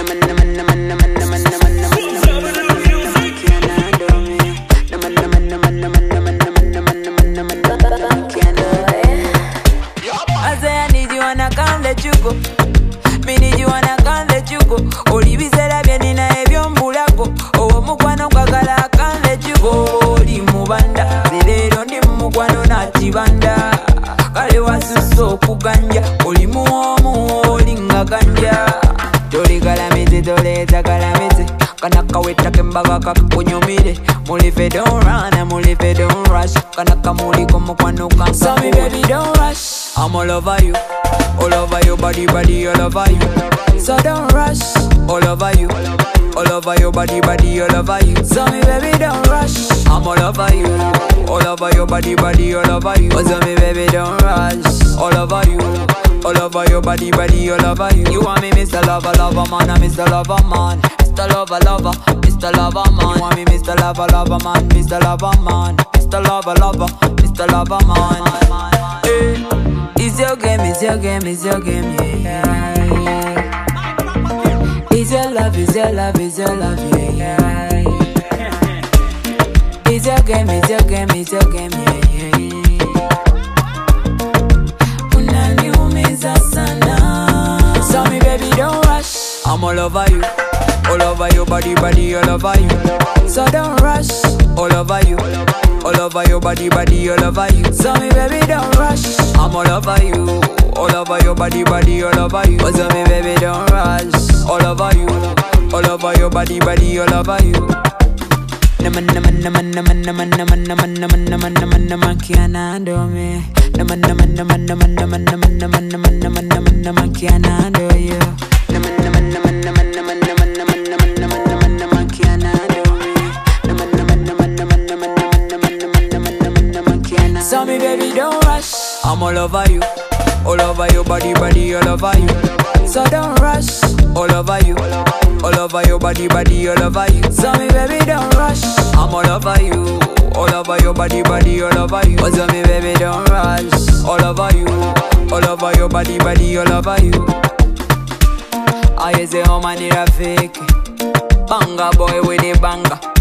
I need you and I can't let you go. Me need you and I can't let you go. Olibizera byenina ebyombulako. Owo mukwano kwagala I can't let you go. Oli mubanda zerero ndi mukwano na kibanda. Kale wasuso okuganja. Oli muomu oli nga ganja. Toli kalamize toleta kalamize. Kanaka wetake mbaga kakunyumire. Mulife don't run and mulife don't rush. Kanaka muliko mukwano kanka. So me baby don't rush. I'm all over you body, all over you. So don't rush. All over you body, all over you. So me baby don't rush. I'm all over you body, all over you. So me baby don't rush. All over your body, all over you. You want me Mr. Lover, lover man, I'm Mr. Lover man. Mr. Lover, lover, Mr. Lover man. You want me Mr. Lover, lover man, Mr. Lover man. Mr. Lover, lover, Mr. Lover man. Hey. It's your game, it's your game, it's your game, yeah. It's your love, it's your love, it's your love, yeah. It's your game, it's your game, it's your game, yeah. Unaniumiza sana. So me baby don't rush. I'm all over your body, all over you. So don't rush. All over your body, all over you. So me baby don't rush. I'm all over your body, all over you. So me baby don't rush. All over your body, all over you. Naman kiana ando me. Naman kiana ando you. So me baby don't rush. I'm all over your body, all over you. So don't rush. All over your body, all over you. So me baby don't rush. I'm all over your body, all over you. So me baby don't rush. All over your body, all over you. I say oh man, you're fake. Banga boy with a banga.